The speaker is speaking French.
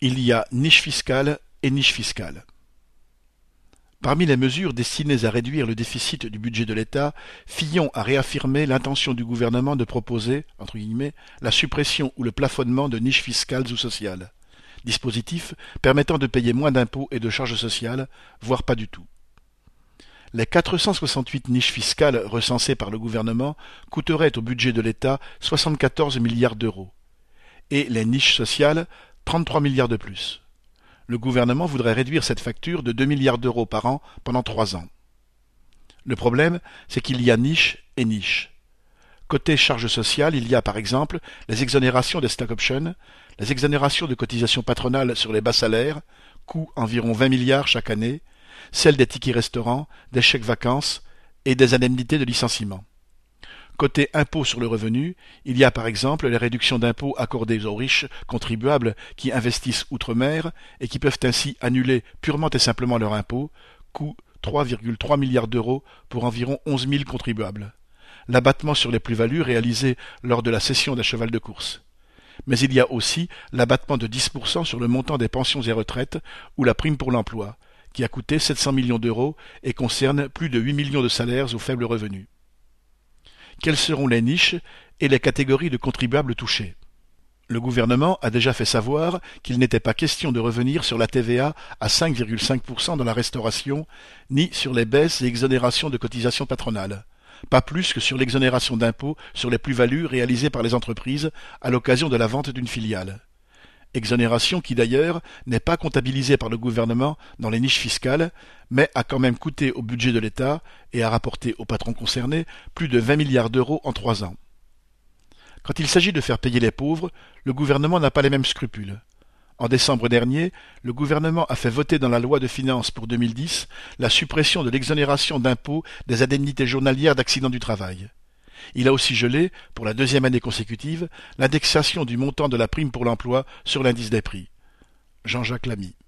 Il y a niche fiscale et niche fiscale. Parmi les mesures destinées à réduire le déficit du budget de l'État, Fillon a réaffirmé l'intention du gouvernement de proposer, entre guillemets, la suppression ou le plafonnement de niches fiscales ou sociales, dispositif permettant de payer moins d'impôts et de charges sociales, voire pas du tout. Les 468 niches fiscales recensées par le gouvernement coûteraient au budget de l'État 74 milliards d'euros, et les niches sociales 33 milliards de plus. Le gouvernement voudrait réduire cette facture de 2 milliards d'euros par an pendant 3 ans. Le problème, c'est qu'il y a niche et niche. Côté charges sociales, il y a par exemple les exonérations des stock options, les exonérations de cotisations patronales sur les bas salaires, coût environ 20 milliards chaque année, celles des tickets restaurants, des chèques vacances et des indemnités de licenciement. Côté impôt sur le revenu, il y a par exemple les réductions d'impôts accordées aux riches contribuables qui investissent outre-mer et qui peuvent ainsi annuler purement et simplement leur impôt, coût 3,3 milliards d'euros pour environ 11 000 contribuables. L'abattement sur les plus-values réalisées lors de la cession d'un cheval de course. Mais il y a aussi l'abattement de 10% sur le montant des pensions et retraites ou la prime pour l'emploi, qui a coûté 700 millions d'euros et concerne plus de 8 millions de salaires aux faibles revenus. Quelles seront les niches et les catégories de contribuables touchés? Le gouvernement a déjà fait savoir qu'il n'était pas question de revenir sur la TVA à 5,5% dans la restauration, ni sur les baisses et exonérations de cotisations patronales, pas plus que sur l'exonération d'impôts sur les plus-values réalisées par les entreprises à l'occasion de la vente d'une filiale. Exonération qui d'ailleurs n'est pas comptabilisée par le gouvernement dans les niches fiscales, mais a quand même coûté au budget de l'État et a rapporté aux patrons concernés plus de 20 milliards d'euros en 3 ans. Quand il s'agit de faire payer les pauvres, le gouvernement n'a pas les mêmes scrupules. En décembre dernier, le gouvernement a fait voter dans la loi de finances pour 2010 la suppression de l'exonération d'impôt des indemnités journalières d'accident du travail. Il a aussi gelé, pour la 2e année consécutive, l'indexation du montant de la prime pour l'emploi sur l'indice des prix. Jean-Jacques Lamy.